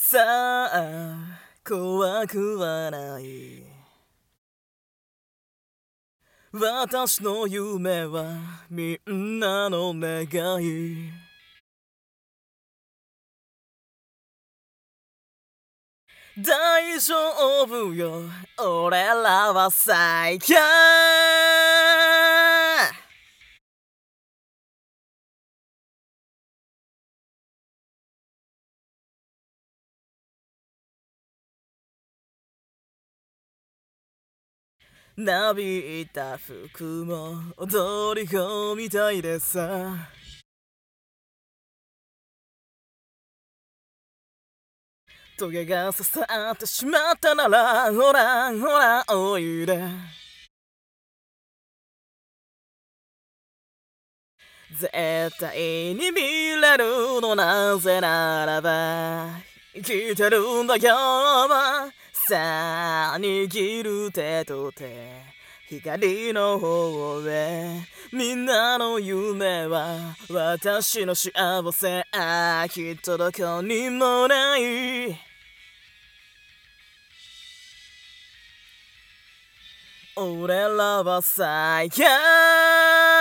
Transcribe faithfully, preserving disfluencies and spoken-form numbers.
さあ怖くはない。私の夢はみんなの願い。大丈夫よ俺らは最強。なびいた服も踊り子みたいでさ。トゲが刺さってしまったならほらほらおいで。絶対に見れるのなぜならば生きてるんだよ。さあ握る手と手光の方へ。みんなの夢は私の幸せ。ああきっとどこにもない。俺らは最強。